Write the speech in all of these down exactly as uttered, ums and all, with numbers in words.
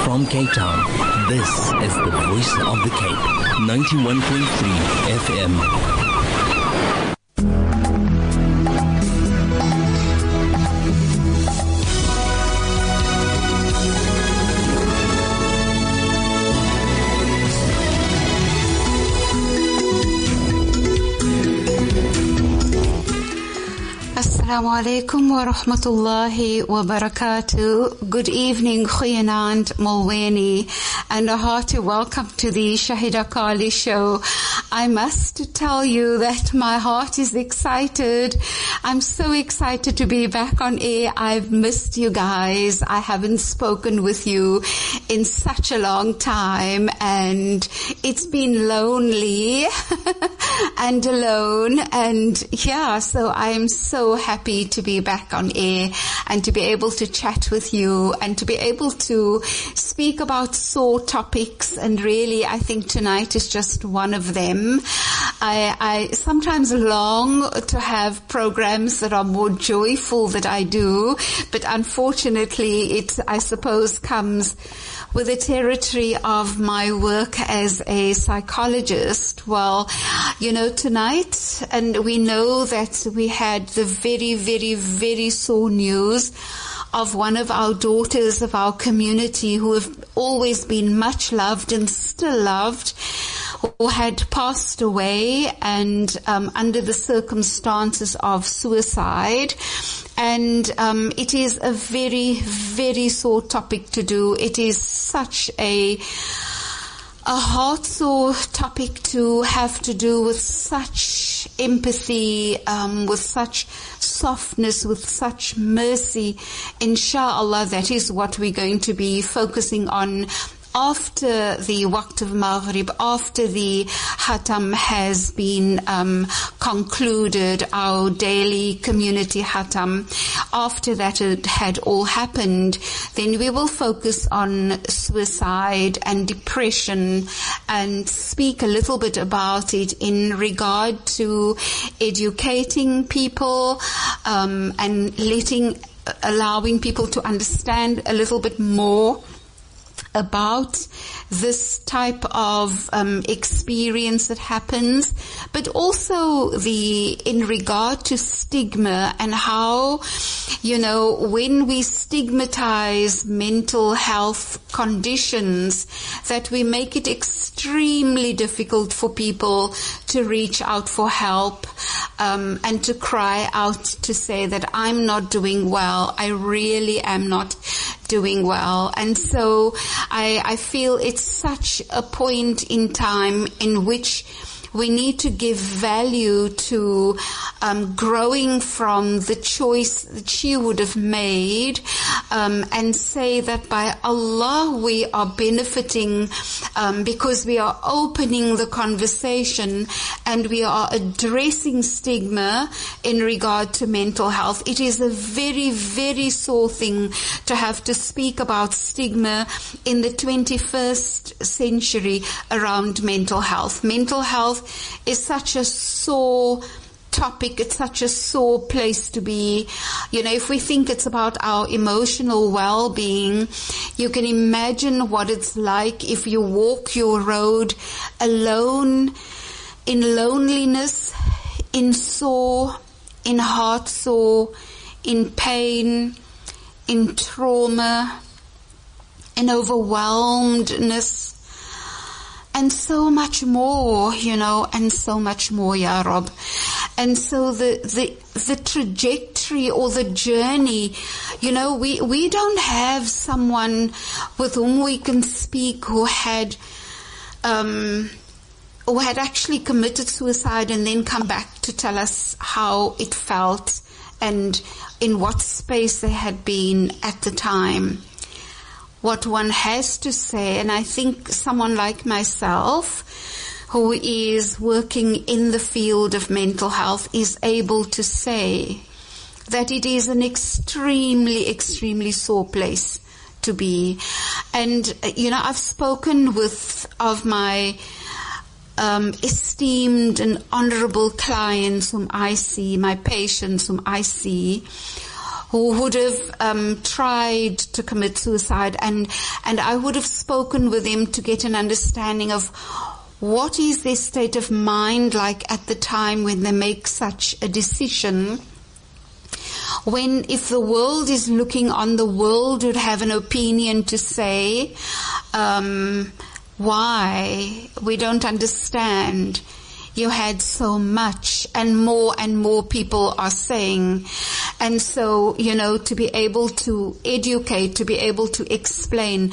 From Cape Town, this is the Voice of the Cape, ninety-one point three F M. Assalamu alaikum wa rahmatullahi wa barakatuh. Good evening, Goeienaand, Mulweni, and a hearty welcome to the Shahida Kali show. I must tell you that my heart is excited. I'm so excited to be back on air. I've missed you guys. I haven't spoken with you in such a long time, and it's been lonely and alone. And yeah, so I am so happy to be back on air and to be able to chat with you and to be able to speak about sore topics. And really, I think tonight is just one of them. I, I sometimes long to have programs that are more joyful than I do, but unfortunately it, I suppose, comes with the territory of my work as a psychologist. Well, you know, tonight, and we know that we had the very, very, very sore news of one of our daughters of our community who have always been much loved and still loved, who had passed away, and um, under the circumstances of suicide. And um, it is a very, very sore topic to do. It is such a a heart-sore topic to have to do with such empathy, um, with such softness, with such mercy. Inshallah, that is what we're going to be focusing on after the Waqt of Maghrib, after the Hatam has been um, concluded, our daily community Hatam. After that it had all happened, then we will focus on suicide and depression and speak a little bit about it in regard to educating people um, and letting, allowing people to understand a little bit more about this type of um, experience that happens, but also the in regard to stigma and how, you know, when we stigmatize mental health conditions, that we make it extremely difficult for people to reach out for help um, and to cry out to say that I'm not doing well. I really am not doing well. And so I, I feel it's such a point in time in which we need to give value to um, growing from the choice that she would have made, um, and say that by Allah we are benefiting um, because we are opening the conversation and we are addressing stigma in regard to mental health. It is a very, very sore thing to have to speak about stigma in the twenty-first century around mental health. Mental health is such a sore topic. It's such a sore place to be. You know, if we think it's about our emotional well-being, you can imagine what it's like if you walk your road alone, in loneliness, in sore, in heart sore, in pain, in trauma, in overwhelmedness, and so much more, you know, and so much more, Ya Rab. And so the, the, the trajectory or the journey, you know, we, we don't have someone with whom we can speak who had, um, who had actually committed suicide and then come back to tell us how it felt and in what space they had been at the time. What one has to say, and I think someone like myself who is working in the field of mental health is able to say that it is an extremely, extremely sore place to be. And, you know, I've spoken with, of my um, esteemed and honorable clients whom I see, my patients whom I see, who would have um, tried to commit suicide, and and I would have spoken with them to get an understanding of what is their state of mind like at the time when they make such a decision. When, if the world is looking on, the world would have an opinion to say, um, why? We don't understand. You had so much, and more and more people are saying. And so, you know, to be able to educate, to be able to explain.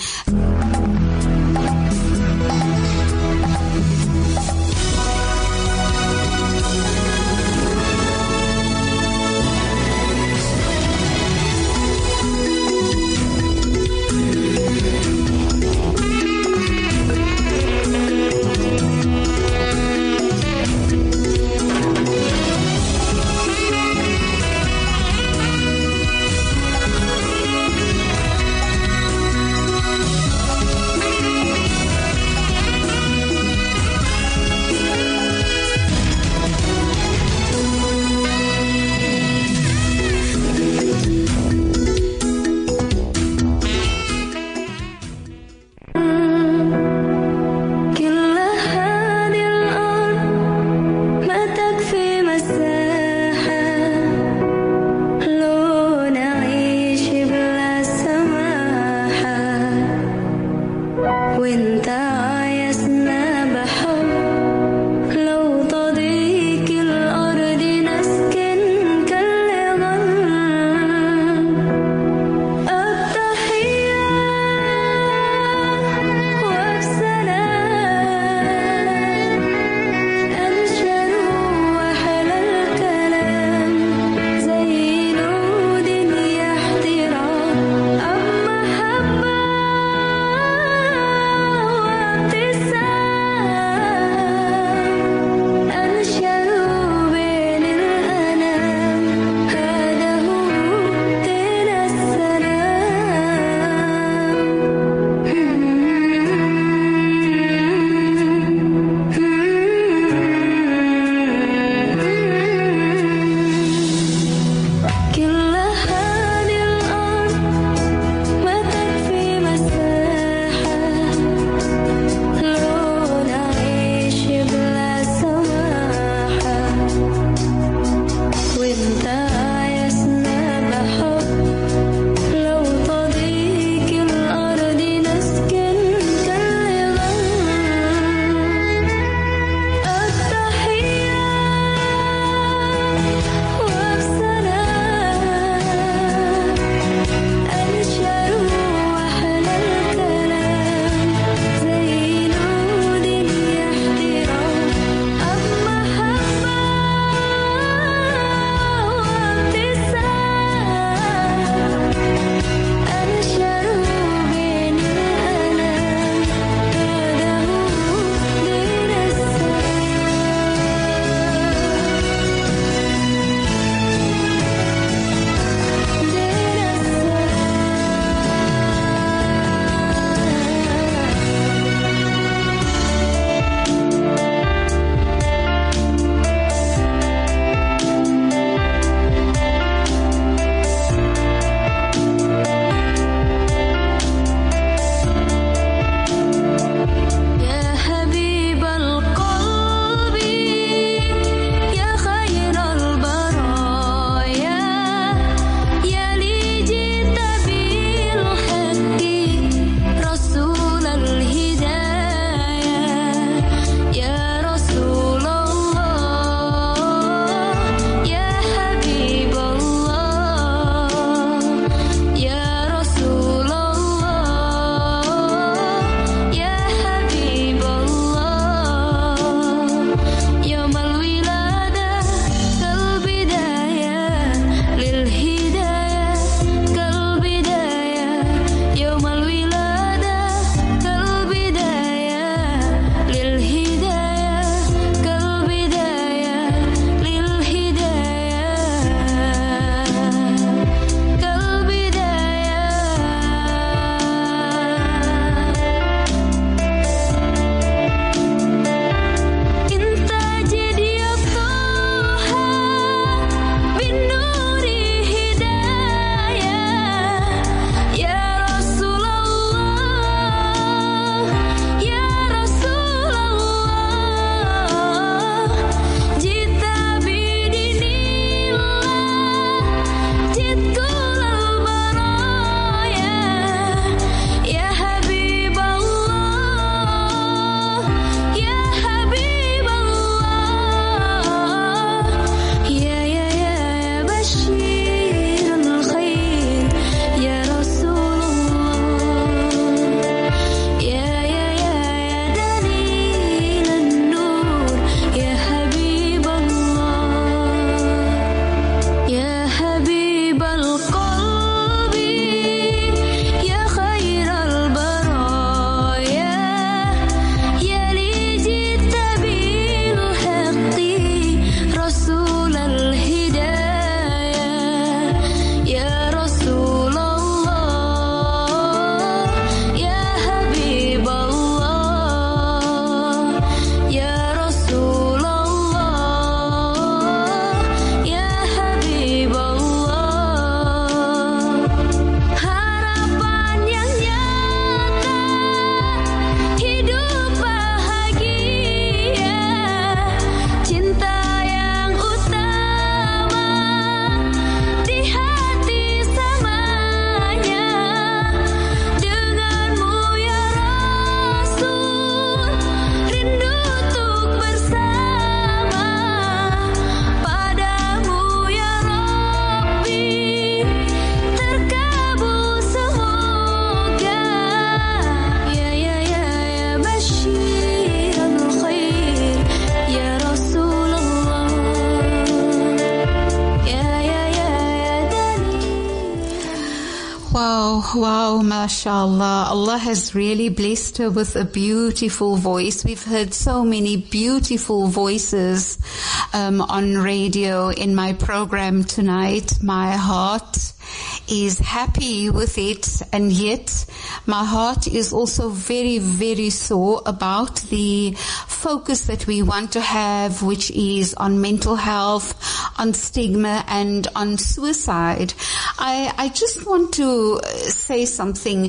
Wow, wow, mashallah. Allah has really blessed her with a beautiful voice. We've heard so many beautiful voices um, on radio in my program tonight. My heart is happy with it, and yet my heart is also very, very sore about the focus that we want to have, which is on mental health, on stigma, and on suicide. I, I just want to say something.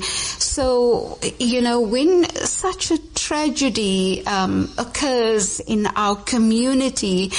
So, you know, when such a tragedy um, occurs in our community,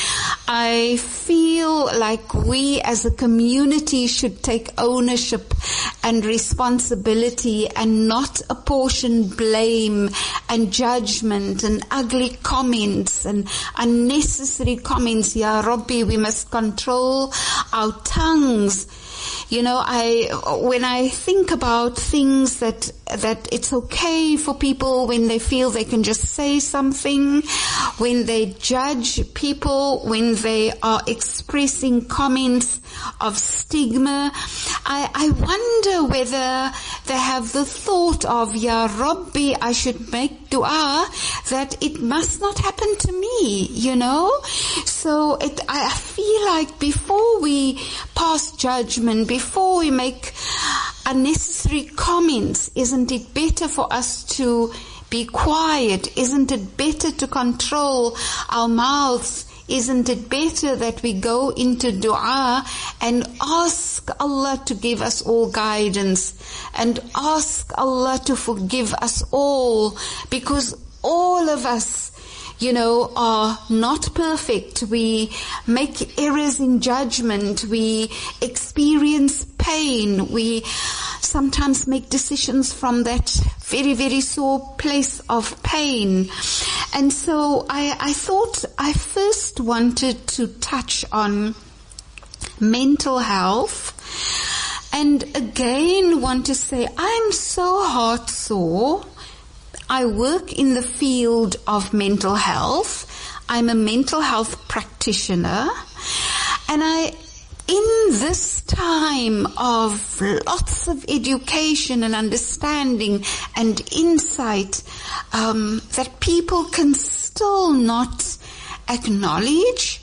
I feel like we as a community should take ownership and responsibility and not apportion blame and judgment and ugly comments and unnecessary comments. Ya Rabbi, we must control our tongues. You know, I, when I think about things that, that it's okay for people when they feel they can just say something, when they judge people, when they are expressing comments of stigma, I, I wonder whether they have the thought of, Ya Rabbi, I should make dua that it must not happen to me, you know? So it, I feel like before we pass judgment, before we make unnecessary comments, isn't it better for us to be quiet? Isn't it better to control our mouths? Isn't it better that we go into dua and ask Allah to give us all guidance and ask Allah to forgive us all, because all of us, you know, are not perfect. We make errors in judgment. We experience pain. We sometimes make decisions from that very, very sore place of pain. And so I, I thought I first wanted to touch on mental health, and again want to say I'm so heart sore. I work in the field of mental health. I'm a mental health practitioner, and I, in this time of lots of education and understanding and insight, um, that people can still not acknowledge,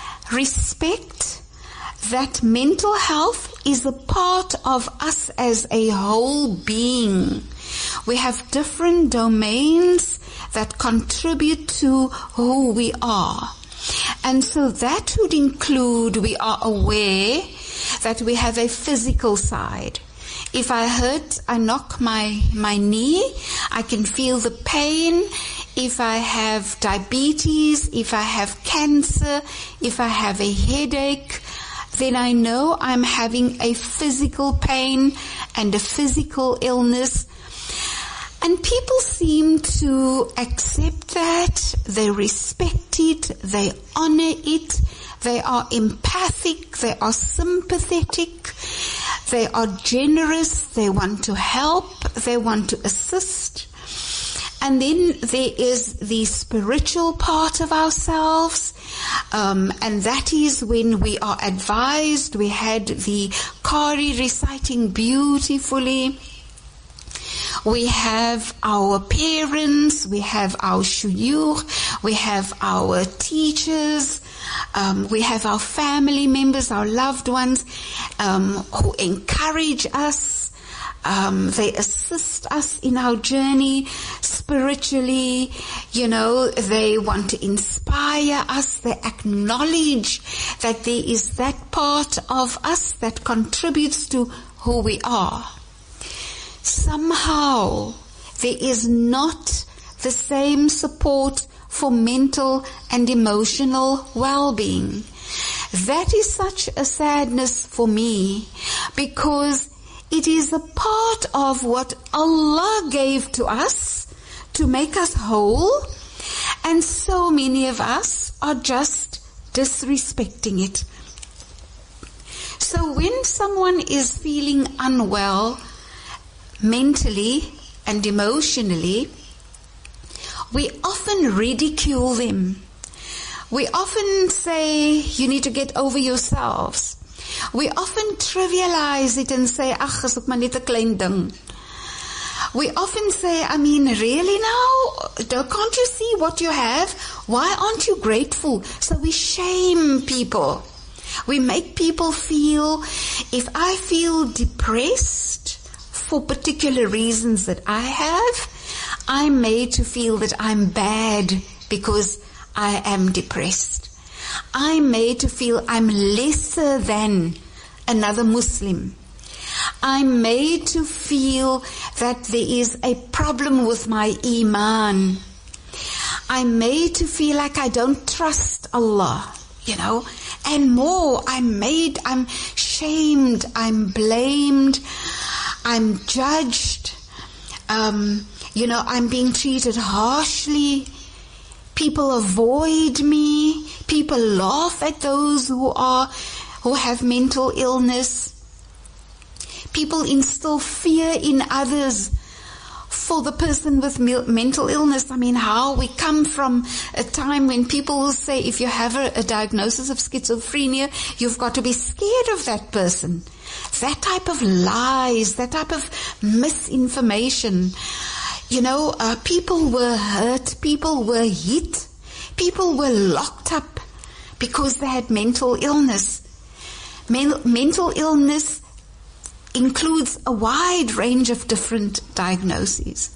respect that mental health is a part of us as a whole being. We have different domains that contribute to who we are. And so that would include, we are aware that we have a physical side. If I hurt, I knock my, my knee, I can feel the pain. If I have diabetes, if I have cancer, if I have a headache, then I know I'm having a physical pain and a physical illness. And people seem to accept that, they respect it, they honor it, they are empathic, they are sympathetic, they are generous, they want to help, they want to assist. And then there is the spiritual part of ourselves, um, and that is when we are advised. We had the Qari reciting beautifully. We have our parents, we have our shuyukh, we have our teachers, um, we have our family members, our loved ones, um, who encourage us. Um, they assist us in our journey spiritually. You know, they want to inspire us. They acknowledge that there is that part of us that contributes to who we are. Somehow there is not the same support for mental and emotional well-being. That is such a sadness for me, because it is a part of what Allah gave to us to make us whole, and so many of us are just disrespecting it. So when someone is feeling unwell, mentally and emotionally, we often ridicule them. We often say, you need to get over yourselves. We often trivialize it and say, ach, is ook maar net 'n klein ding. We often say, I mean, really now? Can't you see what you have? Why aren't you grateful? So we shame people. We make people feel, if I feel depressed for particular reasons that I have, I'm made to feel that I'm bad because I am depressed. I'm made to feel I'm lesser than another Muslim. I'm made to feel that there is a problem with my iman. I'm made to feel like I don't trust Allah, you know, and more. I'm made, I'm shamed, I'm blamed, I'm judged, um, you know, I'm being treated harshly. People avoid me. People laugh at those who are, who have mental illness. People instill fear in others for the person with mental illness. I mean, how we come from a time when people will say, if you have a, a diagnosis of schizophrenia, you've got to be scared of that person. That type of lies, that type of misinformation. You know, uh, people were hurt, people were hit, people were locked up because they had mental illness. Men- mental illness includes a wide range of different diagnoses.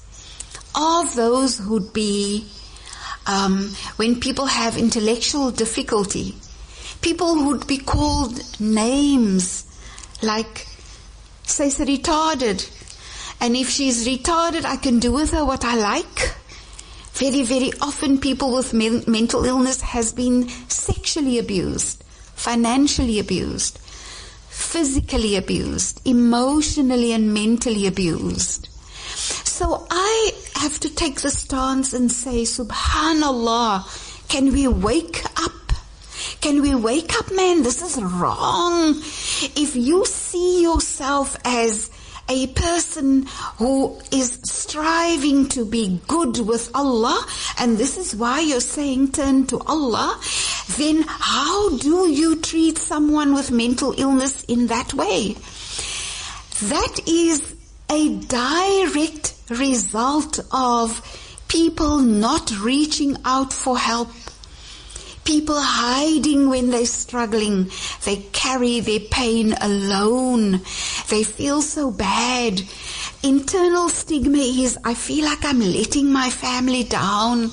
Of those would be um, when people have intellectual difficulty, people would be called names like, say, retarded. And if she's retarded, I can do with her what I like. Very, very often people with men- mental illness has been sexually abused, financially abused, physically abused, emotionally and mentally abused. So I have to take the stance and say, Subhanallah, can we wake up? Can we wake up, man? This is wrong. If you see yourself as a person who is striving to be good with Allah, and this is why you're saying turn to Allah, then how do you treat someone with mental illness in that way? That is a direct result of people not reaching out for help. People hiding when they're struggling. They carry their pain alone. They feel so bad. Internal stigma is, I feel like I'm letting my family down.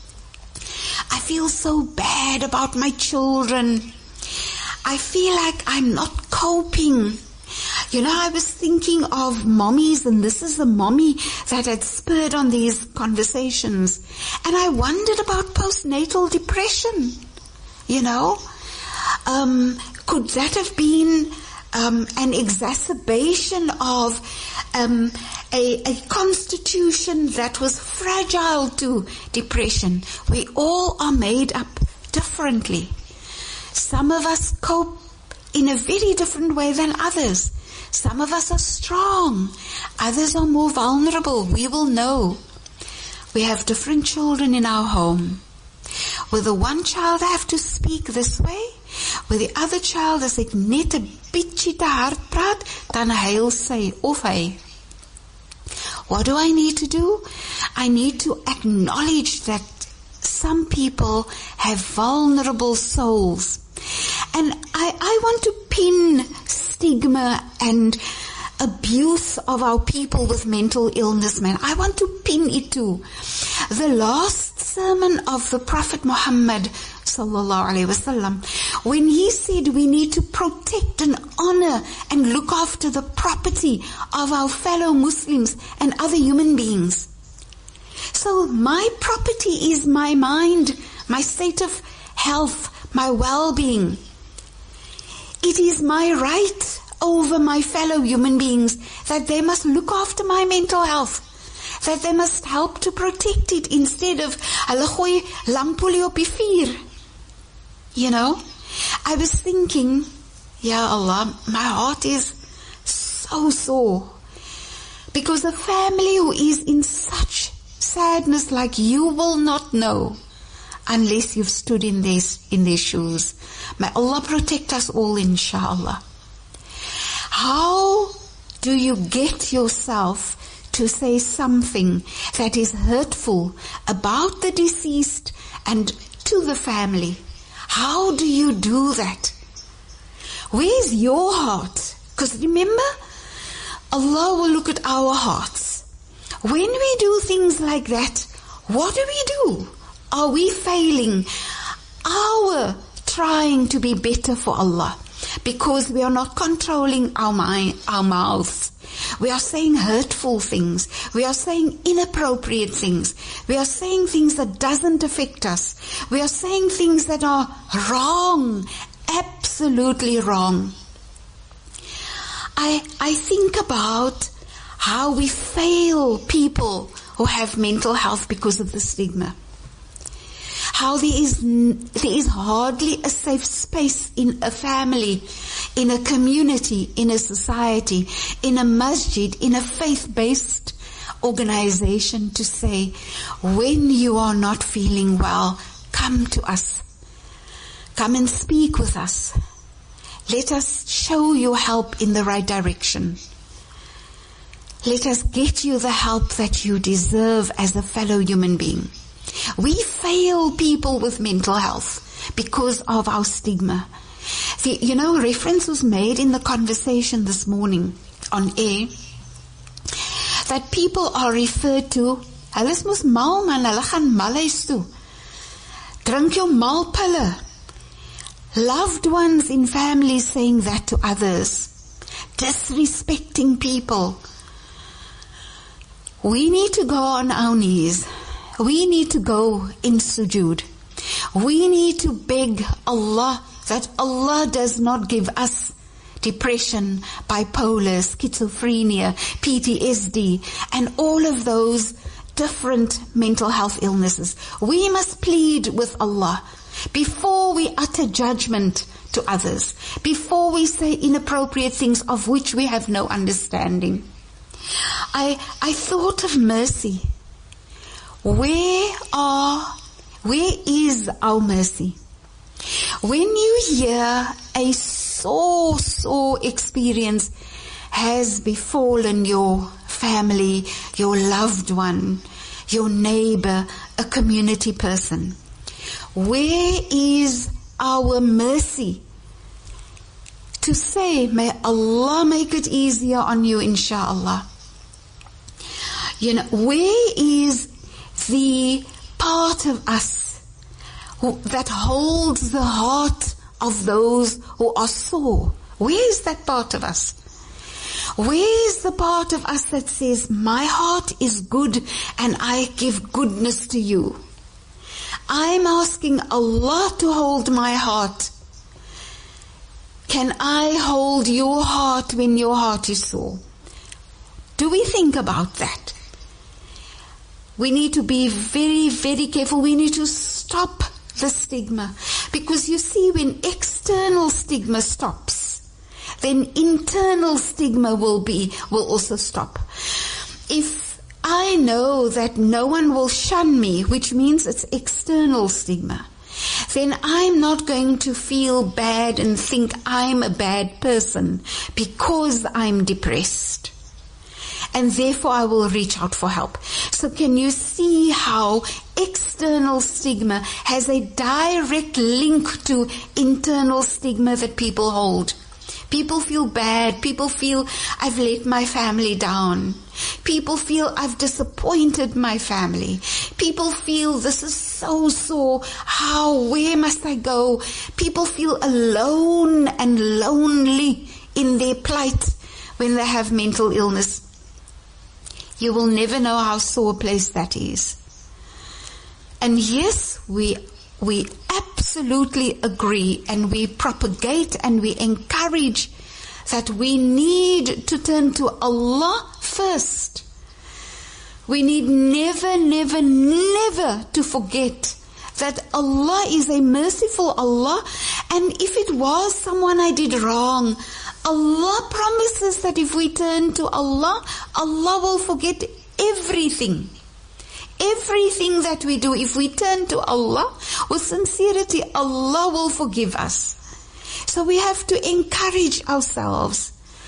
I feel so bad about my children. I feel like I'm not coping. You know, I was thinking of mommies, and this is the mommy that had spurred on these conversations. And I wondered about postnatal depression. You know, um, could that have been um, an exacerbation of um, a, a constitution that was fragile to depression? We all are made up differently. Some of us cope in a very different way than others. Some of us are strong. Others are more vulnerable. We will know. We have different children in our home. With the one child I have to speak this way, with the other child as ek net 'n bietjie te hard praat, dan huil sy of hy. What do I need to do? I need to acknowledge that some people have vulnerable souls. And I, I want to pin stigma and abuse of our people with mental illness, man. I want to pin it to the last sermon of the Prophet Muhammad sallallahu alaihi wasallam, when he said we need to protect and honor and look after the property of our fellow Muslims and other human beings. So my property is my mind, my state of health, my well-being. It is my right over my fellow human beings that they must look after my mental health, that they must help to protect it instead of hulle gooi lampolie op die vuur. You know, I was thinking, Ya Allah, my heart is so sore because a family who is in such sadness like you will not know unless you've stood in their, in their shoes. May Allah protect us all, inshallah. How do you get yourself to say something that is hurtful about the deceased and to the family? How do you do that? Where's your heart? Because remember, Allah will look at our hearts. When we do things like that, what do we do? Are we failing our trying to be better for Allah? Because we are not controlling our mind, our mouths. We are saying hurtful things. We are saying inappropriate things. We are saying things that doesn't affect us. We are saying things that are wrong, absolutely wrong. I, I think about how we fail people who have mental health because of the stigma. How there is, there is hardly a safe space in a family, in a community, in a society, in a masjid, in a faith-based organization to say, when you are not feeling well, come to us. Come and speak with us. Let us show you help in the right direction. Let us get you the help that you deserve as a fellow human being. We fail people with mental health because of our stigma. The, you know, reference was made in the conversation this morning on air that people are referred to, hulle is mos mal man, hulle gaan malhuis toe. Drink jou malpille. Loved ones in families saying that to others. Disrespecting people. We need to go on our knees. We need to go in sujood. We need to beg Allah that Allah does not give us depression, bipolar, schizophrenia, P T S D, and all of those different mental health illnesses. We must plead with Allah before we utter judgment to others, before we say inappropriate things of which we have no understanding. I, I thought of mercy. Where are, where is our mercy? When you hear a sore, sore experience has befallen your family, your loved one, your neighbor, a community person, where is our mercy? To say, may Allah make it easier on you, inshallah. You know, where is the part of us who, that holds the heart of those who are sore? Where is that part of us? Where is the part of us that says, my heart is good and I give goodness to you? I'm asking Allah to hold my heart. Can I hold your heart when your heart is sore? Do we think about that? We need to be very, very careful. We need to stop the stigma. Because you see, when external stigma stops, then internal stigma will be, will also stop. If I know that no one will shun me, which means it's external stigma, then I'm not going to feel bad and think I'm a bad person because I'm depressed. And therefore I will reach out for help. So can you see how external stigma has a direct link to internal stigma that people hold? People feel bad. People feel, I've let my family down. People feel, I've disappointed my family. People feel, this is so sore. How, where must I go? People feel alone and lonely in their plight when they have mental illness. You will never know how sore a place that is. And yes, we we absolutely agree and we propagate and we encourage that we need to turn to Allah first. We need never, never, never to forget that Allah is a merciful Allah, and if it was someone I did wrong, Allah promises that if we turn to Allah, Allah will forget everything. Everything that we do, if we turn to Allah with sincerity, Allah will forgive us. So we have to encourage ourselves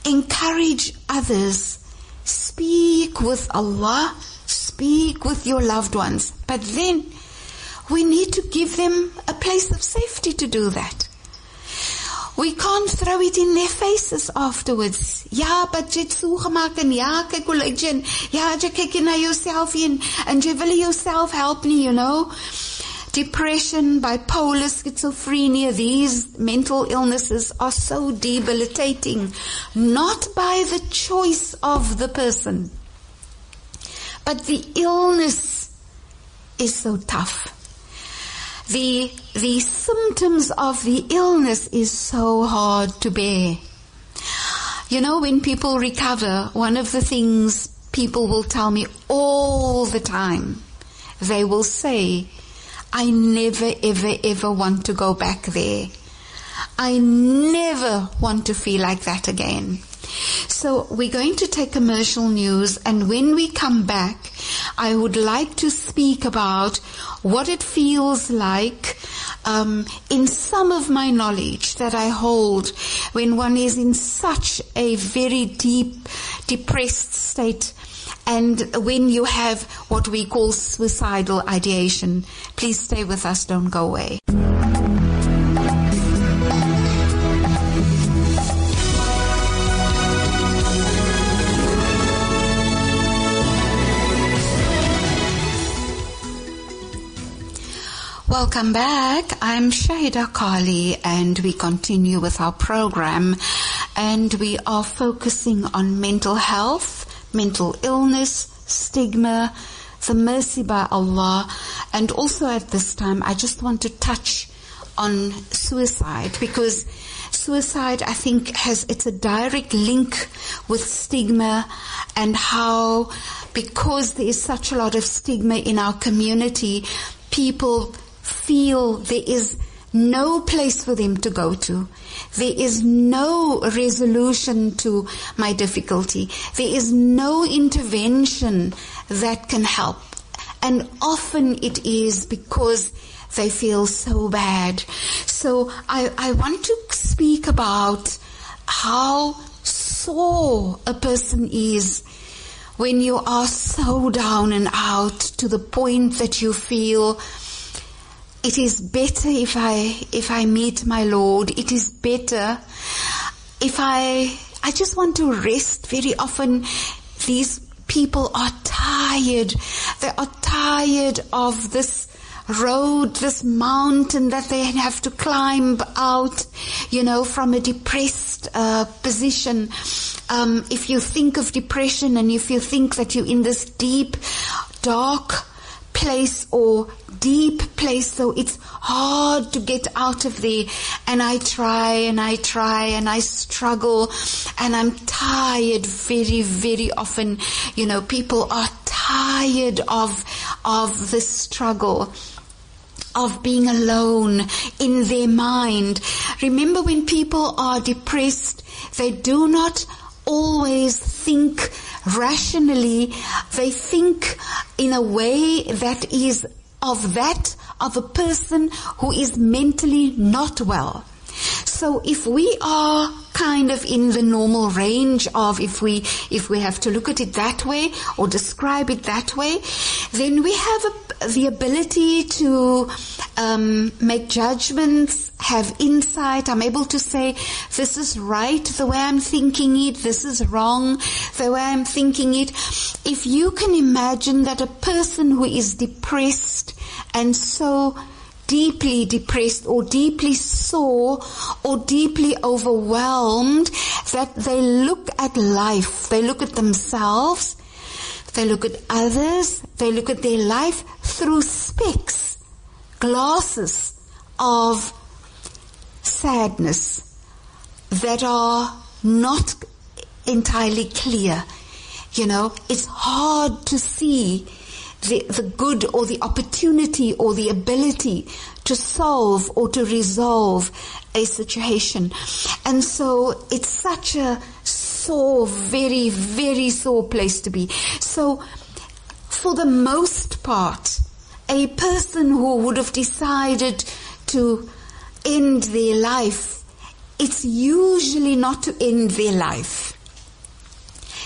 encourage others. Speak with Allah, speak with your loved ones. But then we need to give them a place of safety to do that. We can't throw it in their faces afterwards. Ja, but jy het so gemaak en ja, kyk hoe lyk jy en ja, jy kyk na jouself en en jy wil jouself help nie, you know. Depression, bipolar, schizophrenia, these mental illnesses are so debilitating, not by the choice of the person, but the illness is so tough. The, the symptoms of the illness is so hard to bear. You know, when people recover, one of the things people will tell me all the time, they will say, I never, ever, ever want to go back there. I never want to feel like that again. So we're going to take commercial news, and when we come back, I would like to speak about what it feels like um, in some of my knowledge that I hold when one is in such a very deep, depressed state, and when you have what we call suicidal ideation. Please stay with us, don't go away. Welcome back. I'm Shahida Kali, and we continue with our program, and we are focusing on mental health, mental illness, stigma, the mercy by Allah, and also at this time I just want to touch on suicide, because suicide, I think, has it's a direct link with stigma, and how, because there is such a lot of stigma in our community, people feel there is no place for them to go to. There is no resolution to my difficulty. There is no intervention that can help. And often it is because they feel so bad. So I, I want to speak about how sore a person is when you are so down and out to the point that you feel, it is better if I, if I meet my Lord. It is better if I, I just want to rest. Very often these people are tired. They are tired of this road, this mountain that they have to climb out, you know, from a depressed uh, position. Um, if you think of depression, and if you think that you're in this deep, dark place or deep place, so it's hard to get out of there, and I try and I try and I struggle, and I'm tired very, very often. You know, people are tired of of the struggle, of being alone in their mind. Remember, when people are depressed, they do not always think rationally. They think in a way that is of that of a person who is mentally not well. So if we are kind of in the normal range of, if we if we have to look at it that way or describe it that way, then we have a, the ability to um, make judgments, have insight. I'm able to say, this is right the way I'm thinking it, this is wrong the way I'm thinking it. If you can imagine that a person who is depressed, and so deeply depressed or deeply sore or deeply overwhelmed, that they look at life, they look at themselves, they look at others, they look at their life through specs, glasses of sadness that are not entirely clear. You know, it's hard to see The, the good or the opportunity or the ability to solve or to resolve a situation. And so it's such a sore, very, very sore place to be. So for the most part, a person who would have decided to end their life, it's usually not to end their life.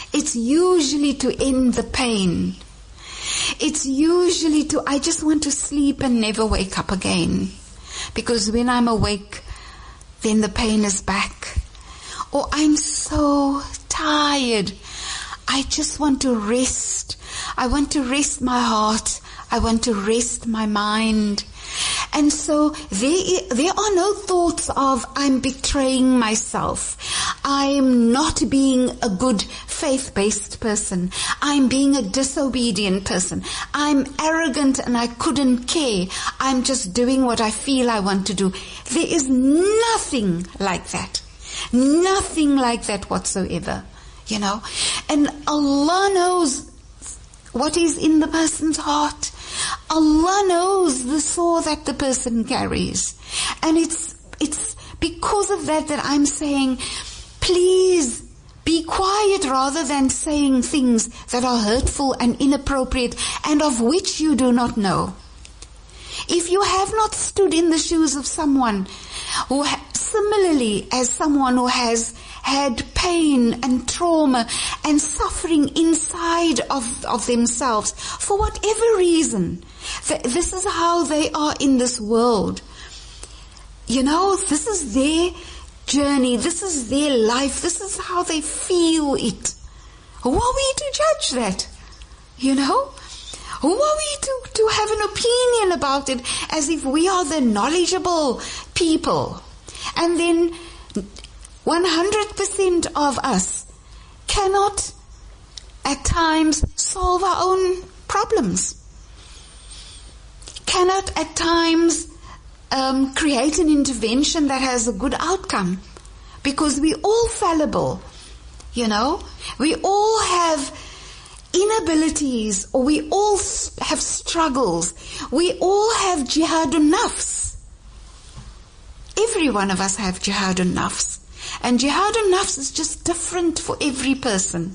It's usually to end the pain. It's usually to, I just want to sleep and never wake up again. Because when I'm awake, then the pain is back. Or I'm so tired. I just want to rest. I want to rest my heart. I want to rest my mind. And so there, there are no thoughts of I'm betraying myself. I'm not being a good faith-based person. I'm being a disobedient person. I'm arrogant and I couldn't care. I'm just doing what I feel I want to do. There is nothing like that. Nothing like that whatsoever. You know? And Allah knows what is in the person's heart. Allah knows the sore that the person carries. And it's, it's because of that that I'm saying, please be quiet rather than saying things that are hurtful and inappropriate and of which you do not know. If you have not stood in the shoes of someone who ha- similarly as someone who has had pain and trauma and suffering inside of, of themselves for whatever reason, th- this is how they are in this world. You know, this is their journey, this is their life, this is how they feel it. Who are we to judge that? You know? Who are we to, to have an opinion about it as if we are the knowledgeable people? And then one hundred percent of us cannot at times solve our own problems. Cannot at times um, create an intervention that has a good outcome. Because we're all fallible, you know. We all have inabilities, or we all have struggles. We all have jihadun nafs. Every one of us have jihadun nafs. And jihadun nafs is just different for every person.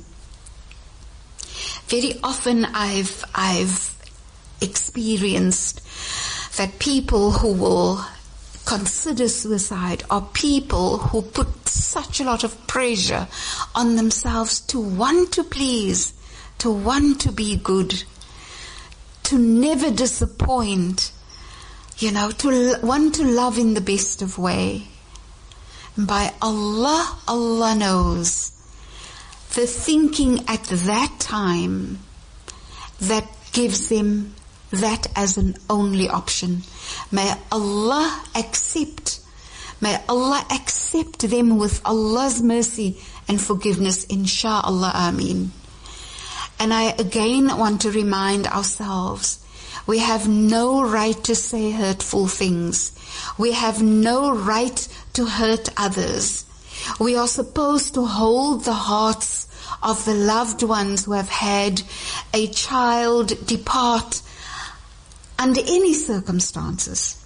Very often I've, I've experienced that people who will consider suicide are people who put such a lot of pressure on themselves to want to please, to want to be good, to never disappoint, you know, to l- want to love in the best of way. And by Allah, Allah knows the thinking at that time that gives them that as an only option. May Allah accept, may Allah accept them with Allah's mercy and forgiveness, insha'Allah, ameen. And I again want to remind ourselves, we have no right to say hurtful things. We have no right to hurt others. We are supposed to hold the hearts of the loved ones who have had a child depart under any circumstances.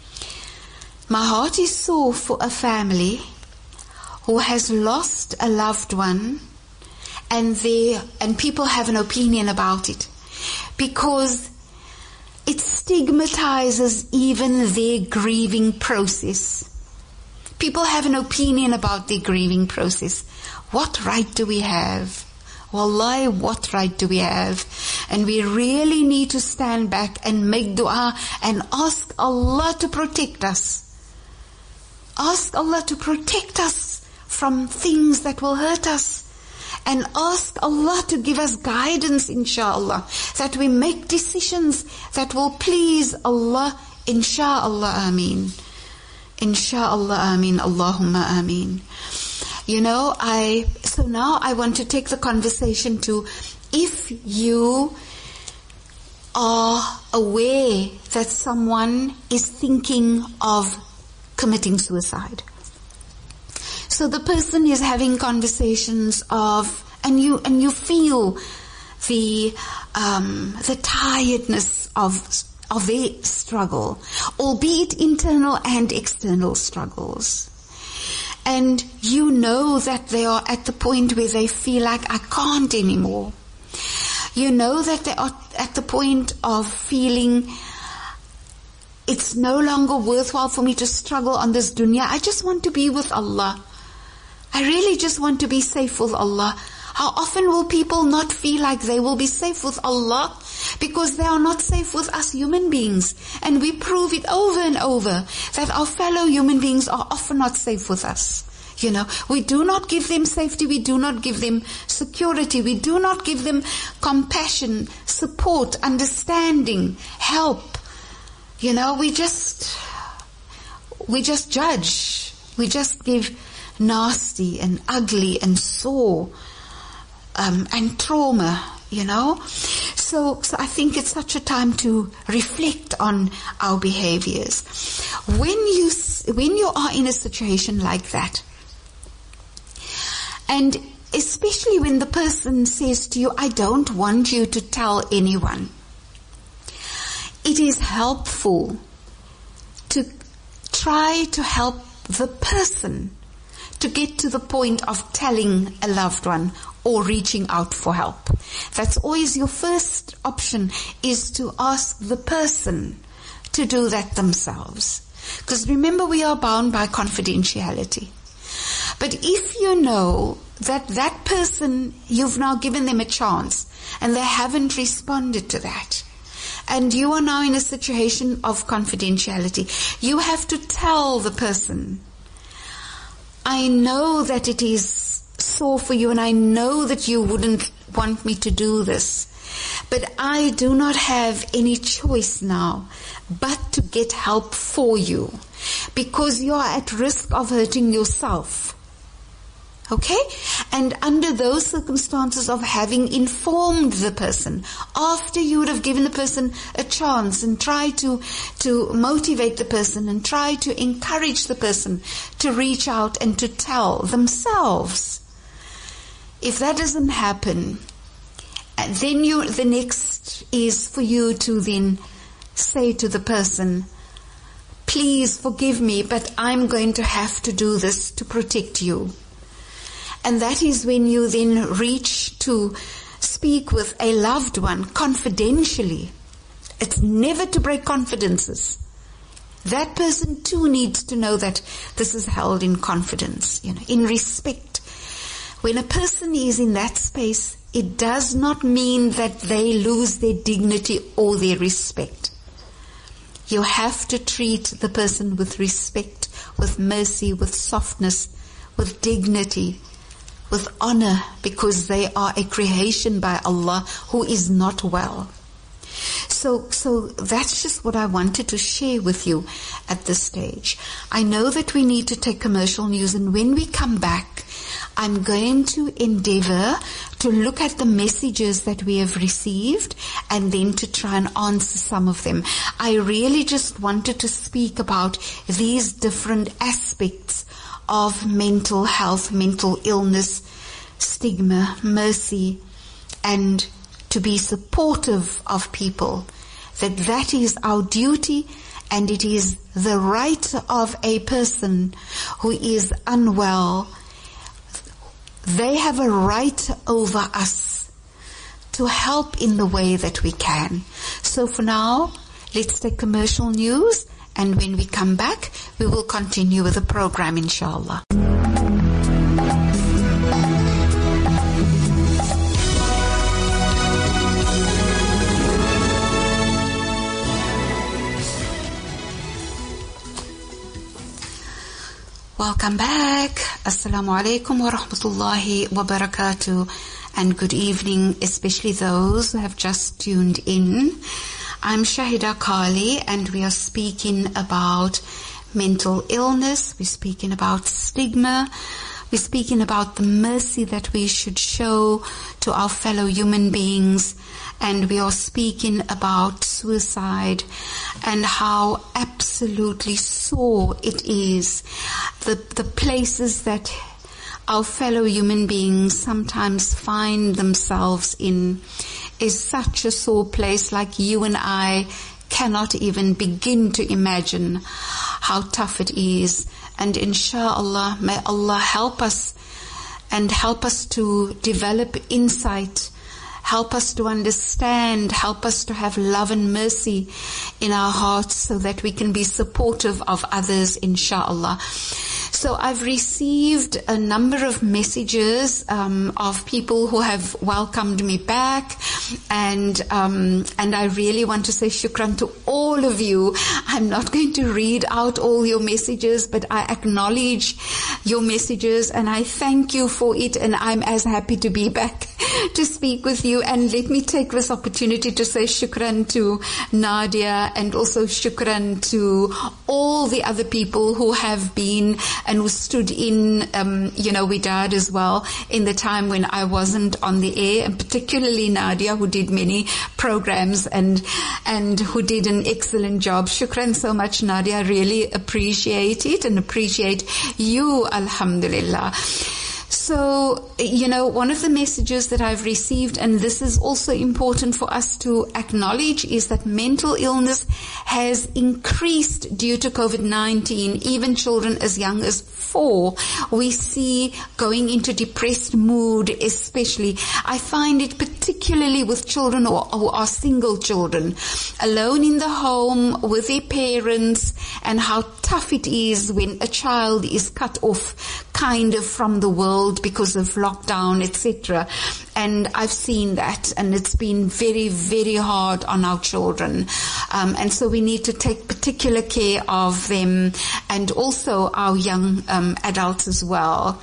My heart is sore for a family who has lost a loved one, and they and people have an opinion about it because it stigmatizes even their grieving process. People have an opinion about their grieving process. What right do we have? Wallahi, what right do we have? And we really need to stand back and make dua and ask Allah to protect us. Ask Allah to protect us from things that will hurt us. And ask Allah to give us guidance, inshaAllah, that we make decisions that will please Allah, inshaAllah, ameen. Insha'Allah, ameen, Allahumma ameen. You know, I, so now I want to take the conversation to, if you are aware that someone is thinking of committing suicide. So the person is having conversations of, and you, and you feel the, um, the tiredness of of their struggle, albeit internal and external struggles. And you know that they are at the point where they feel like, I can't anymore. You know that they are at the point of feeling, it's no longer worthwhile for me to struggle on this dunya. I just want to be with Allah. I really just want to be safe with Allah. How often will people not feel like they will be safe with Allah because they are not safe with us human beings? And we prove it over and over that our fellow human beings are often not safe with us. You know, we do not give them safety, we do not give them security, we do not give them compassion, support, understanding, help. You know, we just, we just judge. We just give nasty and ugly and sore um, and trauma, you know. So, so I think it's such a time to reflect on our behaviors. When you, when you are in a situation like that, and especially when the person says to you, I don't want you to tell anyone, it is helpful to try to help the person to get to the point of telling a loved one or reaching out for help. That's always your first option, is to ask the person to do that themselves. Because remember, we are bound by confidentiality. But if you know that that person, you've now given them a chance and they haven't responded to that, and you are now in a situation of confidentiality, you have to tell the person, I know that it is sore for you and I know that you wouldn't want me to do this, but I do not have any choice now but to get help for you, because you are at risk of hurting yourself. Okay? And under those circumstances of having informed the person, after you would have given the person a chance and tried to, to motivate the person and try to encourage the person to reach out and to tell themselves. If that doesn't happen, then you, the next is for you to then say to the person, please forgive me, but I'm going to have to do this to protect you. And that is when you then reach to speak with a loved one confidentially. It's never to break confidences. That person too needs to know that this is held in confidence, you know, in respect. When a person is in that space, it does not mean that they lose their dignity or their respect. You have to treat the person with respect, with mercy, with softness, with dignity, with honor, because they are a creation by Allah who is not well. So, so that's just what I wanted to share with you at this stage. I know that we need to take commercial news, and when we come back, I'm going to endeavor to look at the messages that we have received and then to try and answer some of them. I really just wanted to speak about these different aspects of mental health, mental illness, stigma, mercy, and to be supportive of people. That that is our duty, and it is the right of a person who is unwell. They have a right over us to help in the way that we can. So for now, let's take commercial news, and when we come back, we will continue with the program, inshallah. Welcome back. Assalamu alaikum wa rahmatullahi wa barakatuh, and good evening, especially those who have just tuned in. I'm Shahida Kali, and we are speaking about mental illness. We're speaking about stigma. We're speaking about the mercy that we should show to our fellow human beings. And we are speaking about suicide and how absolutely sore it is. The, the places that our fellow human beings sometimes find themselves in is such a sore place, like you and I cannot even begin to imagine how tough it is. And inshallah, may Allah help us and help us to develop insight, help us to understand, help us to have love and mercy in our hearts so that we can be supportive of others, inshallah. So I've received a number of messages um, of people who have welcomed me back, and um, and I really want to say shukran to all of you. I'm not going to read out all your messages, but I acknowledge your messages and I thank you for it, and I'm as happy to be back to speak with you. And let me take this opportunity to say shukran to Nadia, and also shukran to all the other people who have been and who stood in, um, you know, Widad as well in the time when I wasn't on the air, and particularly Nadia, who did many programs and and who did an excellent job. Shukran so much, Nadia. I really appreciate it and appreciate you, alhamdulillah. So, you know, one of the messages that I've received, and this is also important for us to acknowledge, is that mental illness has increased due to COVID nineteen. Even children as young as four, we see going into depressed mood, especially. I find it particularly with children who are, who are single children, alone in the home with their parents, and how tough it is when a child is cut off kind of from the world because of lockdown, et cetera. And I've seen that, and it's been very, very hard on our children. Um, and so we need to take particular care of them, and also our young um, adults as well.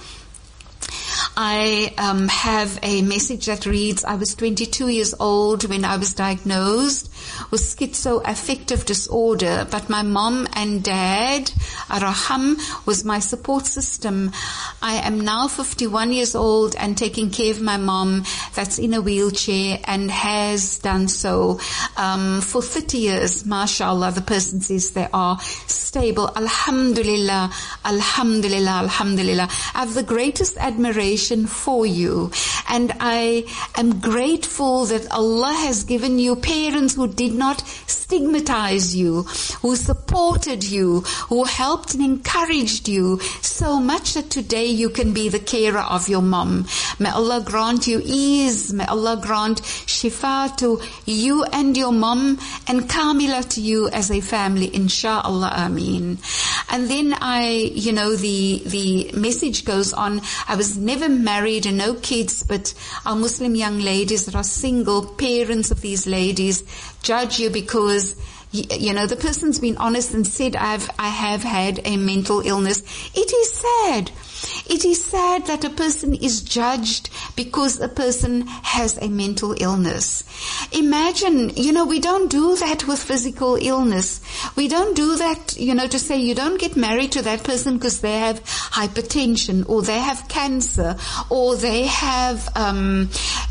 I um, have a message that reads, I was twenty-two years old when I was diagnosed with schizoaffective disorder, but my mom and dad, Araham, was my support system. I am now fifty-one years old and taking care of my mom that's in a wheelchair and has done so um, for thirty years. MashaAllah, the person says they are stable. Alhamdulillah, Alhamdulillah, Alhamdulillah. I have the greatest admiration for you, and I am grateful that Allah has given you parents who did not stigmatize you, who supported you, who helped and encouraged you so much that today you can be the carer of your mom. May Allah grant you ease, may Allah grant shifa to you and your mom, and kamila to you as a family, insha'Allah, ameen. And then I, you know, the the message goes on, I was never married and no kids, but our Muslim young ladies that are single, parents of these ladies, judge you because, you know, the person's been honest and said, I've, I have had a mental illness. It is sad. It is sad that a person is judged because a person has a mental illness. Imagine, you know, we don't do that with physical illness. We don't do that, you know, to say you don't get married to that person because they have hypertension, or they have cancer, or they have um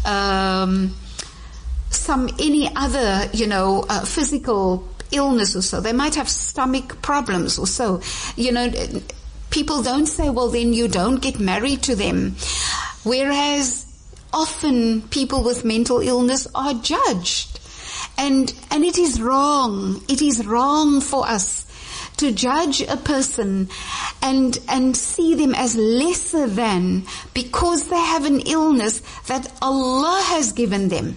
um some any other, you know, uh, physical illness or so. They might have stomach problems or so. You know, people don't say, well, then you don't get married to them. Whereas often people with mental illness are judged. And, and it is wrong. It is wrong for us to judge a person and, and see them as lesser than because they have an illness that Allah has given them.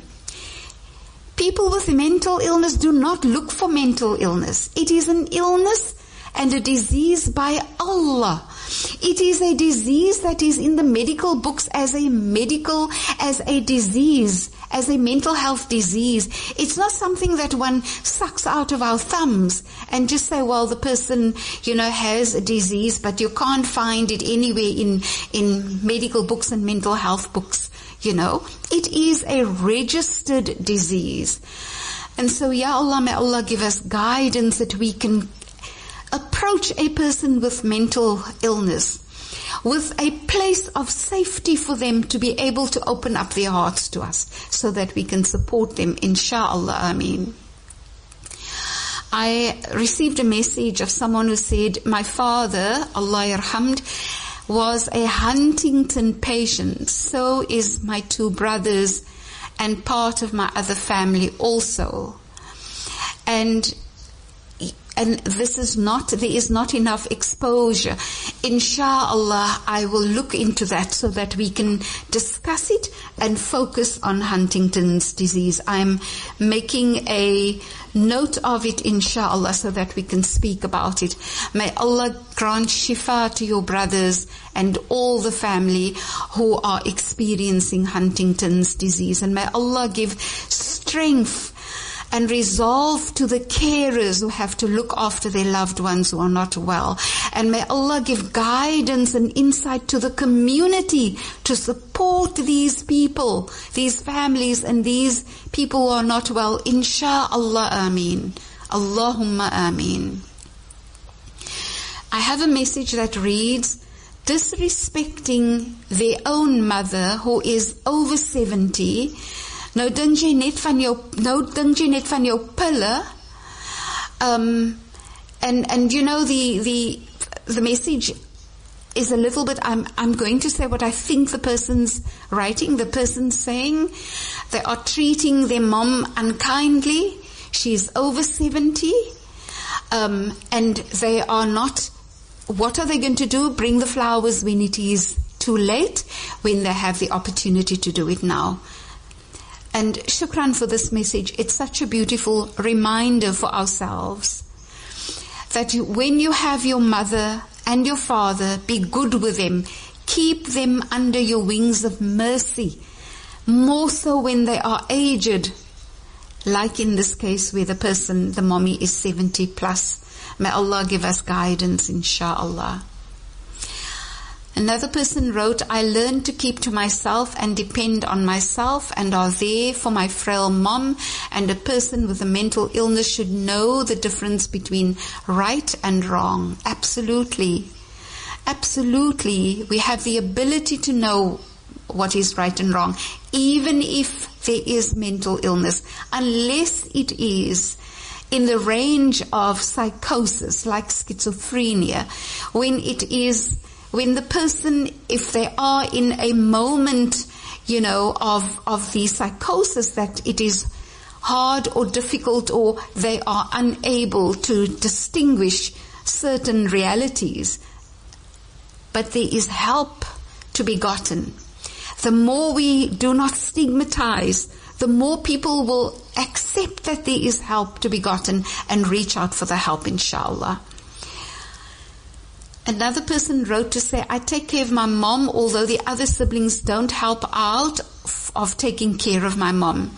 People with mental illness do not look for mental illness. It is an illness and a disease by Allah. It is a disease that is in the medical books as a medical, as a disease, as a mental health disease. It's not something that one sucks out of our thumbs and just say, well, the person, you know, has a disease, but you can't find it anywhere in, in medical books and mental health books. You know, it is a registered disease. And so, Ya Allah, may Allah give us guidance that we can approach a person with mental illness with a place of safety for them to be able to open up their hearts to us so that we can support them, insha'Allah, ameen. I received a message of someone who said, my father, Allah yarhamd, was a Huntington patient. So is my two brothers and part of my other family also. And and this is not, there is not enough exposure. Inshallah, I will look into that so that we can discuss it and focus on Huntington's disease. I'm making a note of it, inshallah, so that we can speak about it. May Allah grant shifa to your brothers and all the family who are experiencing Huntington's disease. And may Allah give strength and resolve to the carers who have to look after their loved ones who are not well. And may Allah give guidance and insight to the community to support these people, these families and these people who are not well. Insha'Allah, ameen. Allahumma ameen. I have a message that reads, disrespecting their own mother who is over seventy. Nou dink jy net van jou, nou dink jy net van jou pille. Um, and, and you know, the, the, the message is a little bit, I'm, I'm going to say what I think the person's writing, the person's saying. They are treating their mom unkindly. She's over seventy. Um, and they are not, what are they going to do? Bring the flowers when it is too late, when they have the opportunity to do it now. And shukran for this message. It's such a beautiful reminder for ourselves that you, when you have your mother and your father, be good with them. Keep them under your wings of mercy. More so when they are aged, like in this case where the person, the mommy, is seventy plus. May Allah give us guidance, insha'Allah. Another person wrote, I learned to keep to myself and depend on myself and are there for my frail mom, and a person with a mental illness should know the difference between right and wrong. Absolutely. Absolutely. We have the ability to know what is right and wrong, even if there is mental illness, unless it is in the range of psychosis like schizophrenia, when it is when the person, if they are in a moment, you know, of, of the psychosis, that it is hard or difficult, or they are unable to distinguish certain realities. But there is help to be gotten. The more we do not stigmatize, the more people will accept that there is help to be gotten and reach out for the help, inshallah. Another person wrote to say, I take care of my mom, although the other siblings don't help out of taking care of my mom.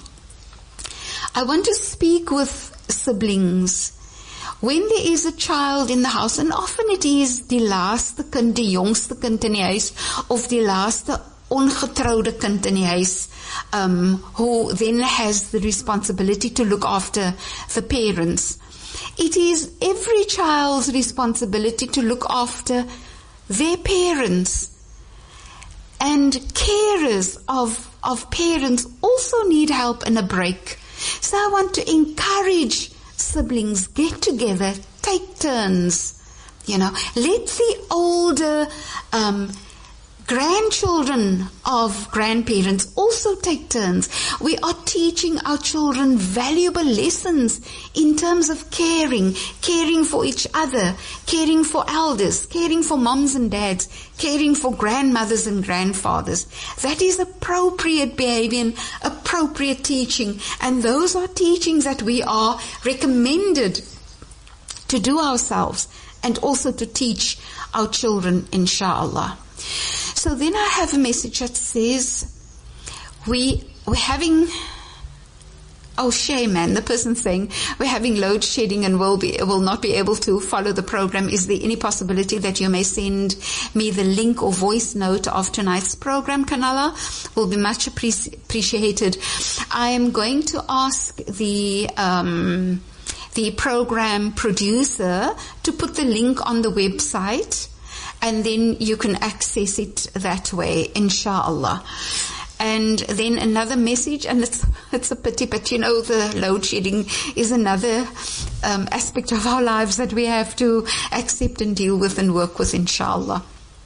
I want to speak with siblings. When there is a child in the house, and often it is die laaste kind, die jongste kind in die huis, of die laaste ongetrouwde kind in die huis, um, who then has the responsibility to look after the parents. It is every child's responsibility to look after their parents. And carers of, of parents also need help and a break. So I want to encourage siblings, get together, take turns. You know, let the older um, grandchildren of grandparents also take turns. We are teaching our children valuable lessons in terms of caring, caring for each other, caring for elders, caring for moms and dads, caring for grandmothers and grandfathers. That is appropriate behavior and appropriate teaching. And those are teachings that we are recommended to do ourselves and also to teach our children, inshallah. So then I have a message that says, we, we're having, oh shame man, the person saying, we're having load shedding and will be, will not be able to follow the program. Is there any possibility that you may send me the link or voice note of tonight's program, Kanala? Will be much appreciated. I am going to ask the, um, the program producer to put the link on the website, and then you can access it that way, inshallah. And then another message, and it's, it's a pity, but you know, the load shedding is another um, aspect of our lives that we have to accept and deal with and work with, inshallah.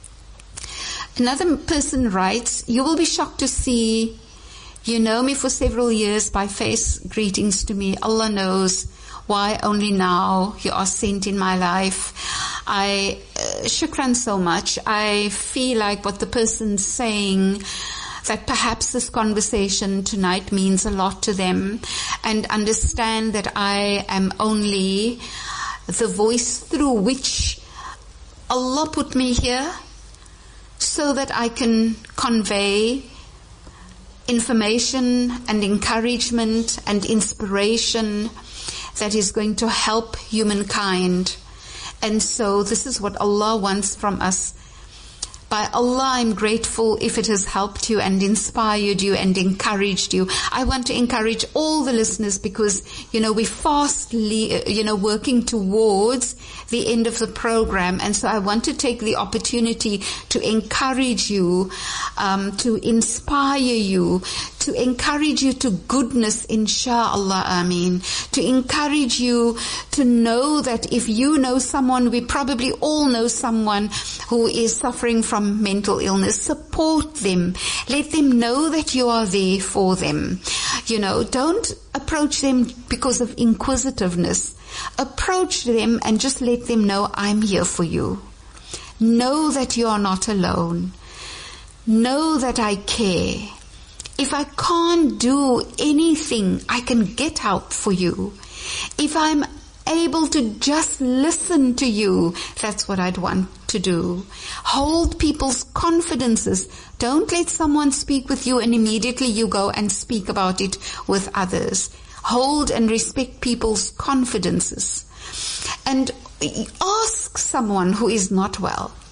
Another person writes, you will be shocked to see, you know me for several years by face, greetings to me. Allah knows why only now you are sent in my life. I, uh, shukran so much. I feel like what the person's saying, that perhaps this conversation tonight means a lot to them, and understand that I am only the voice through which Allah put me here so that I can convey information and encouragement and inspiration that is going to help humankind. And so this is what Allah wants from us. By Allah, I'm grateful if it has helped you and inspired you and encouraged you. I want to encourage all the listeners because, you know, we're fastly, you know, working towards the end of the program. And so I want to take the opportunity to encourage you, um, to inspire you, to encourage you to goodness, inshallah, ameen. To encourage you to know that if you know someone, we probably all know someone who is suffering from mental illness, support them. Let them know that you are there for them. You know, don't approach them because of inquisitiveness. Approach them and just let them know, I'm here for you. Know that you are not alone. Know that I care. If I can't do anything, I can get help for you. If I'm able to just listen to you, that's what I'd want to do. Hold people's confidences. Don't let someone speak with you and immediately you go and speak about it with others. Hold and respect people's confidences. And ask someone who is not well,